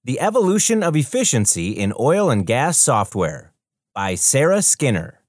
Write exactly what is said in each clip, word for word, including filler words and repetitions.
The Evolution of Efficiency in Oil and Gas Software by Sarah Skinner.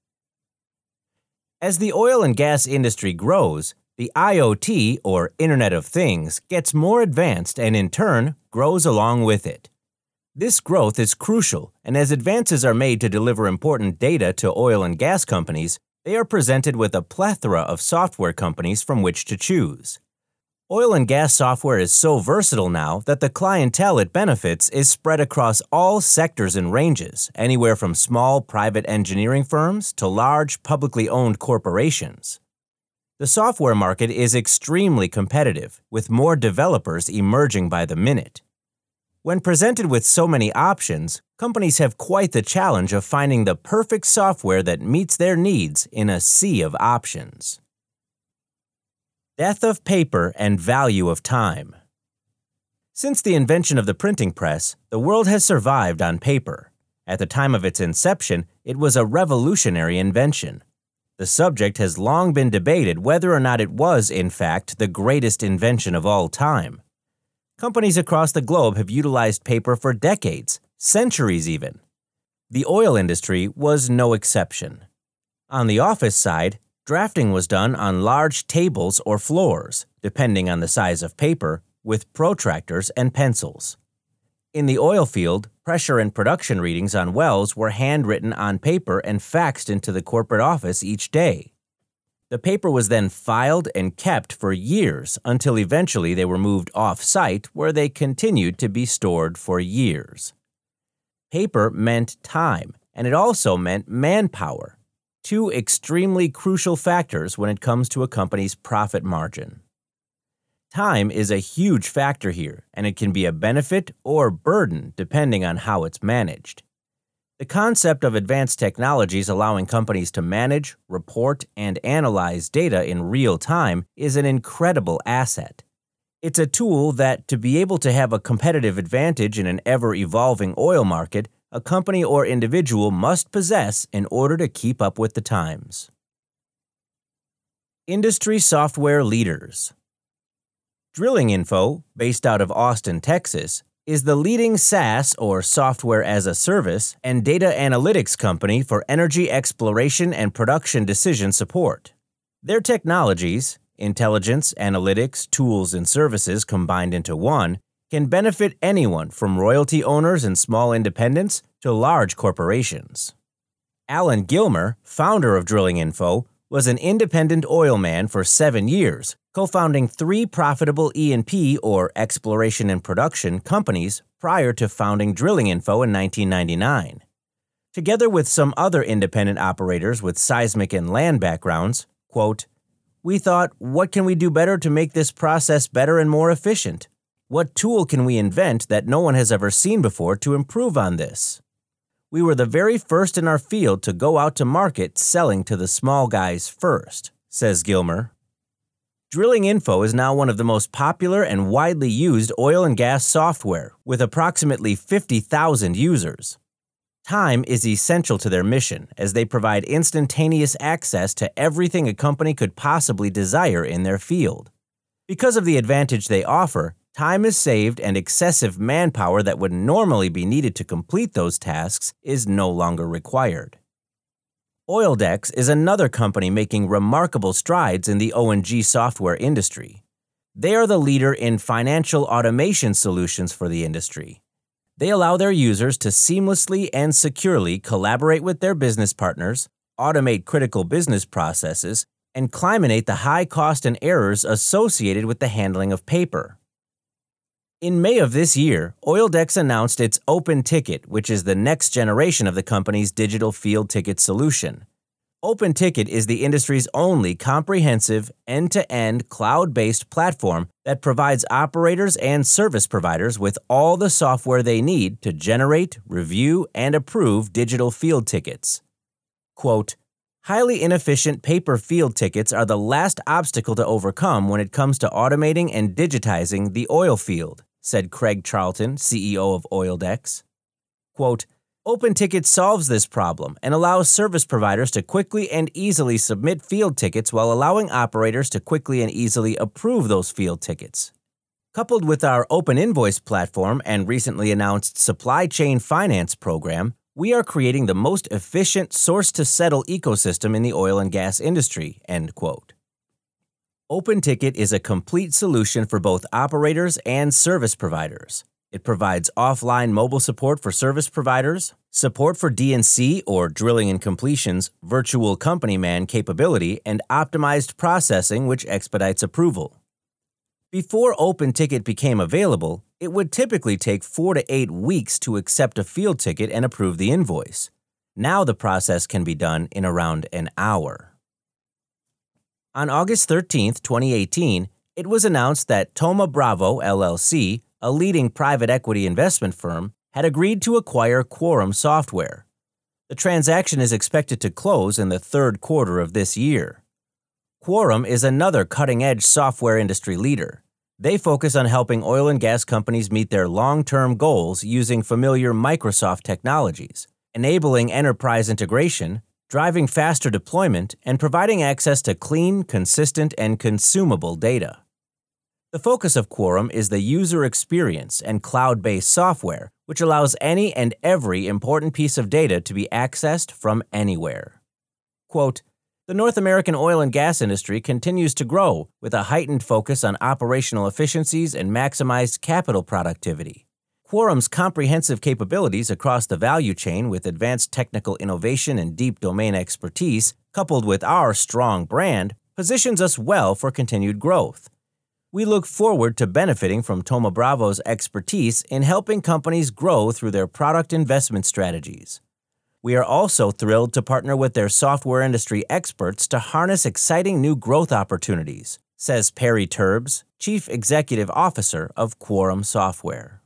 As the oil and gas industry grows, the I O T, or Internet of Things, gets more advanced and in turn grows along with it. This growth is crucial, and as advances are made to deliver important data to oil and gas companies, they are presented with a plethora of software companies from which to choose. Oil and gas software is so versatile now that the clientele it benefits is spread across all sectors and ranges, anywhere from small private engineering firms to large publicly owned corporations. The software market is extremely competitive, with more developers emerging by the minute. When presented with so many options, companies have quite the challenge of finding the perfect software that meets their needs in a sea of options. Death of paper and value of time. Since the invention of the printing press, the world has survived on paper. At the time of its inception, it was a revolutionary invention. The subject has long been debated whether or not it was, in fact, the greatest invention of all time. Companies across the globe have utilized paper for decades, centuries even. The oil industry was no exception. On the office side, drafting was done on large tables or floors, depending on the size of paper, with protractors and pencils. In the oil field, pressure and production readings on wells were handwritten on paper and faxed into the corporate office each day. The paper was then filed and kept for years until eventually they were moved off-site, where they continued to be stored for years. Paper meant time, and it also meant manpower. Two extremely crucial factors when it comes to a company's profit margin. Time is a huge factor here, and it can be a benefit or burden depending on how it's managed. The concept of advanced technologies allowing companies to manage, report, and analyze data in real time is an incredible asset. It's a tool that, to be able to have a competitive advantage in an ever-evolving oil market, a company or individual must possess in order to keep up with the times. Industry software leaders. Drilling Info, based out of Austin, Texas, is the leading SaaS or software as a service and data analytics company for energy exploration and production decision support. Their technologies, intelligence, analytics, tools, and services combined into one, can benefit anyone from royalty owners and small independents to large corporations. Alan Gilmer, founder of Drilling Info, was an independent oil man for seven years, co-founding three profitable E and P or exploration and production companies prior to founding Drilling Info in nineteen ninety-nine. Together with some other independent operators with seismic and land backgrounds, quote, "We thought, what can we do better to make this process better and more efficient? What tool can we invent that no one has ever seen before to improve on this? We were the very first in our field to go out to market selling to the small guys first," says Gilmer. Drilling Info is now one of the most popular and widely used oil and gas software, with approximately fifty thousand users. Time is essential to their mission, as they provide instantaneous access to everything a company could possibly desire in their field. Because of the advantage they offer, time is saved and excessive manpower that would normally be needed to complete those tasks is no longer required. Oildex is another company making remarkable strides in the O and G software industry. They are the leader in financial automation solutions for the industry. They allow their users to seamlessly and securely collaborate with their business partners, automate critical business processes, and eliminate the high cost and errors associated with the handling of paper. In May of this year, Oildex announced its OpenTicket, which is the next generation of the company's digital field ticket solution. OpenTicket is the industry's only comprehensive, end-to-end, cloud-based platform that provides operators and service providers with all the software they need to generate, review, and approve digital field tickets. Quote, "Highly inefficient paper field tickets are the last obstacle to overcome when it comes to automating and digitizing the oil field," said Craig Charlton, C E O of Oildex. Quote, "OpenTicket solves this problem and allows service providers to quickly and easily submit field tickets while allowing operators to quickly and easily approve those field tickets." Coupled with our Open Invoice platform and recently announced supply chain finance program, we are creating the most efficient source-to-settle ecosystem in the oil and gas industry, end quote. OpenTicket is a complete solution for both operators and service providers. It provides offline mobile support for service providers, support for D and C or drilling and completions, virtual company man capability, and optimized processing which expedites approval. Before OpenTicket became available, it would typically take four to eight weeks to accept a field ticket and approve the invoice. Now the process can be done in around an hour. On August thirteenth, twenty eighteen, it was announced that Thoma Bravo, L L C, a leading private equity investment firm, had agreed to acquire Quorum Software. The transaction is expected to close in the third quarter of this year. Quorum is another cutting-edge software industry leader. They focus on helping oil and gas companies meet their long-term goals using familiar Microsoft technologies, enabling enterprise integration, driving faster deployment, and providing access to clean, consistent, and consumable data. The focus of Quorum is the user experience and cloud-based software, which allows any and every important piece of data to be accessed from anywhere. Quote, "The North American oil and gas industry continues to grow with a heightened focus on operational efficiencies and maximized capital productivity. Quorum's comprehensive capabilities across the value chain with advanced technical innovation and deep domain expertise, coupled with our strong brand, positions us well for continued growth. We look forward to benefiting from Thoma Bravo's expertise in helping companies grow through their product investment strategies. We are also thrilled to partner with their software industry experts to harness exciting new growth opportunities," says Perry Turbs, Chief Executive Officer of Quorum Software.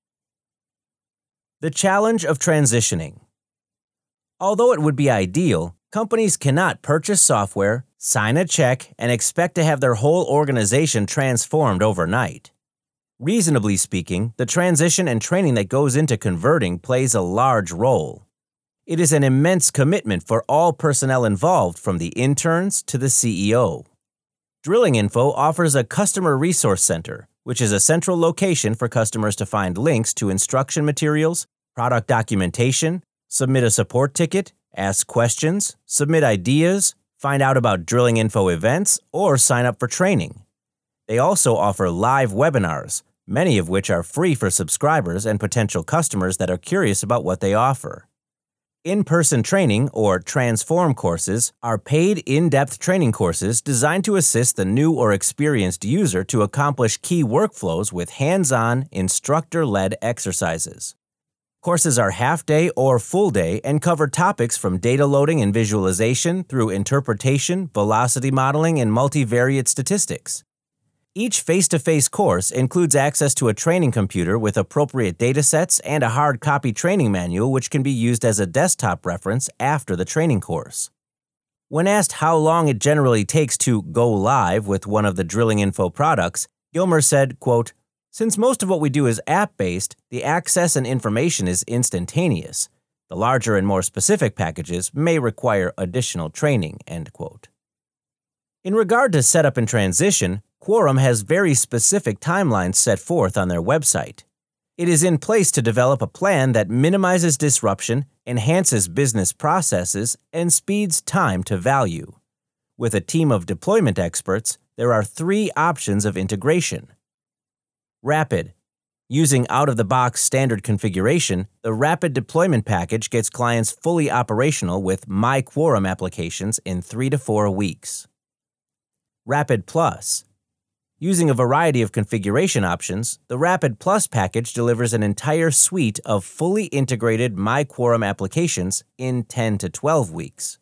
The challenge of transitioning. Although it would be ideal, companies cannot purchase software, sign a check, and expect to have their whole organization transformed overnight. Reasonably speaking, the transition and training that goes into converting plays a large role. It is an immense commitment for all personnel involved, from the interns to the C E O. Drilling Info offers a customer resource center, which is a central location for customers to find links to instruction materials, product documentation, submit a support ticket, ask questions, submit ideas, find out about Drilling Info events, or sign up for training. They also offer live webinars, many of which are free for subscribers and potential customers that are curious about what they offer. In-person training, or Transform courses, are paid in-depth training courses designed to assist the new or experienced user to accomplish key workflows with hands-on, instructor-led exercises. Courses are half-day or full-day and cover topics from data loading and visualization through interpretation, velocity modeling, and multivariate statistics. Each face-to-face course includes access to a training computer with appropriate datasets and a hard copy training manual which can be used as a desktop reference after the training course. When asked how long it generally takes to go live with one of the Drilling Info products, Gilmer said, quote, "Since most of what we do is app-based, the access and information is instantaneous. The larger and more specific packages may require additional training," end quote. In regard to setup and transition, Quorum has very specific timelines set forth on their website. It is in place to develop a plan that minimizes disruption, enhances business processes, and speeds time to value. With a team of deployment experts, there are three options of integration. Rapid. Using out-of-the-box standard configuration, the Rapid deployment package gets clients fully operational with My Quorum applications in three to four weeks. Rapid Plus. Using a variety of configuration options, the Rapid Plus package delivers an entire suite of fully integrated My Quorum applications in ten to twelve weeks.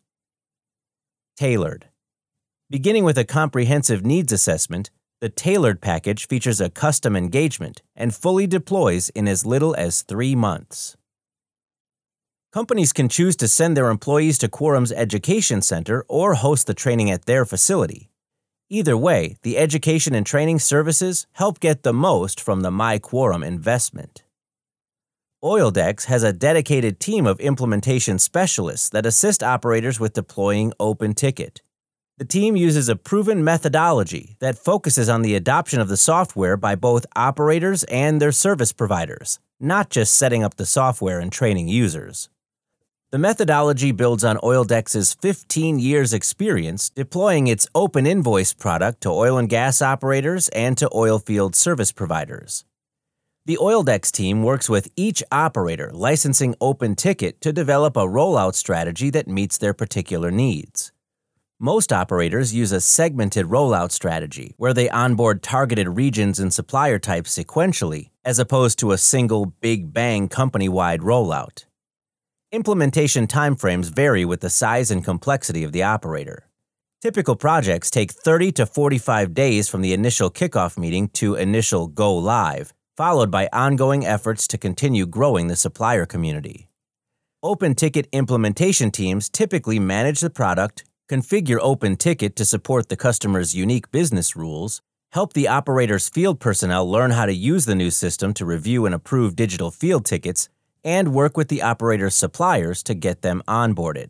Tailored. Beginning with a comprehensive needs assessment, the Tailored package features a custom engagement and fully deploys in as little as three months. Companies can choose to send their employees to Quorum's Education Center or host the training at their facility. Either way, the education and training services help get the most from the My Quorum investment. Oildex has a dedicated team of implementation specialists that assist operators with deploying OpenTicket. The team uses a proven methodology that focuses on the adoption of the software by both operators and their service providers, not just setting up the software and training users. The methodology builds on OilDex's fifteen years experience deploying its Open Invoice product to oil and gas operators and to oilfield service providers. The OilDex team works with each operator licensing OpenTicket to develop a rollout strategy that meets their particular needs. Most operators use a segmented rollout strategy where they onboard targeted regions and supplier types sequentially, as opposed to a single big bang company-wide rollout. Implementation timeframes vary with the size and complexity of the operator. Typical projects take thirty to forty-five days from the initial kickoff meeting to initial go live, followed by ongoing efforts to continue growing the supplier community. OpenTicket implementation teams typically manage the product, configure OpenTicket to support the customer's unique business rules, help the operator's field personnel learn how to use the new system to review and approve digital field tickets, and work with the operator's suppliers to get them onboarded.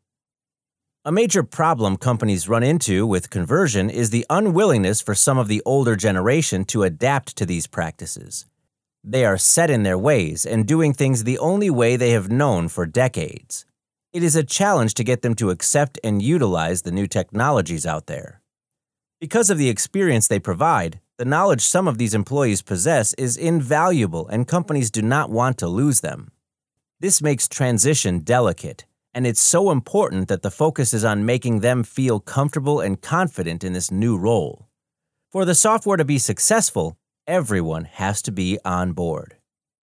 A major problem companies run into with conversion is the unwillingness for some of the older generation to adapt to these practices. They are set in their ways and doing things the only way they have known for decades. It is a challenge to get them to accept and utilize the new technologies out there. Because of the experience they provide, the knowledge some of these employees possess is invaluable and companies do not want to lose them. This makes transition delicate, and it's so important that the focus is on making them feel comfortable and confident in this new role. For the software to be successful, everyone has to be on board.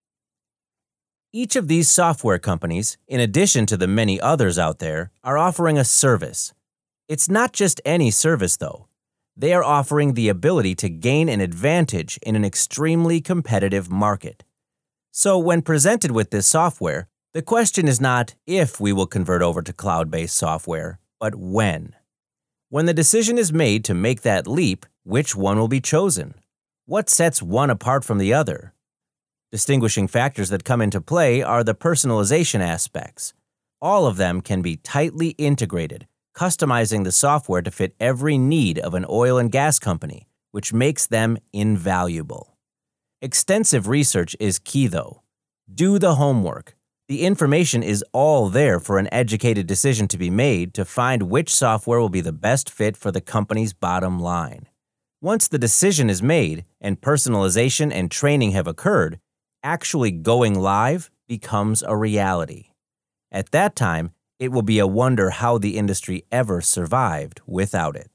Each of these software companies, in addition to the many others out there, are offering a service. It's not just any service, though. They are offering the ability to gain an advantage in an extremely competitive market. So when presented with this software, the question is not if we will convert over to cloud-based software, but when. When the decision is made to make that leap, which one will be chosen? What sets one apart from the other? Distinguishing factors that come into play are the personalization aspects. All of them can be tightly integrated, customizing the software to fit every need of an oil and gas company, which makes them invaluable. Extensive research is key, though. Do the homework. The information is all there for an educated decision to be made to find which software will be the best fit for the company's bottom line. Once the decision is made and personalization and training have occurred, actually going live becomes a reality. At that time, it will be a wonder how the industry ever survived without it.